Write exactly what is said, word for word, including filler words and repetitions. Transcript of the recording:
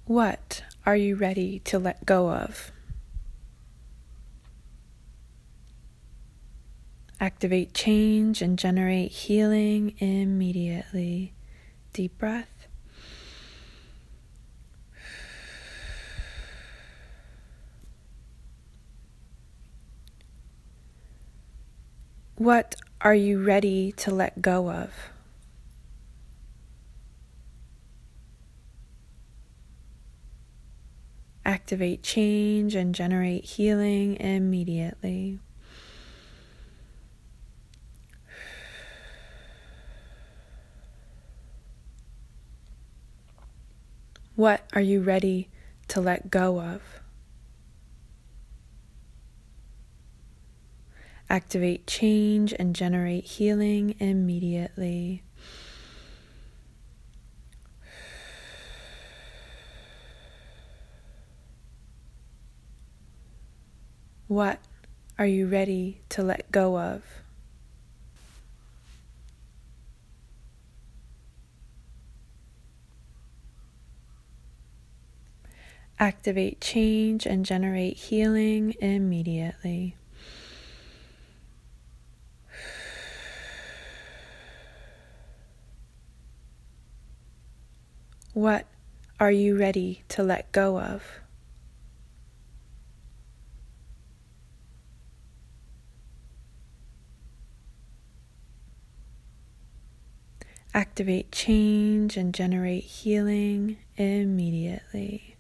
What are you ready to let go of? Activate change and generate healing immediately. Deep breath. What are you ready to let go of? Activate change and generate healing immediately. What are you ready to let go of? Activate change and generate healing immediately. What are you ready to let go of? Activate change and generate healing immediately. What are you ready to let go of? Activate change and generate healing immediately.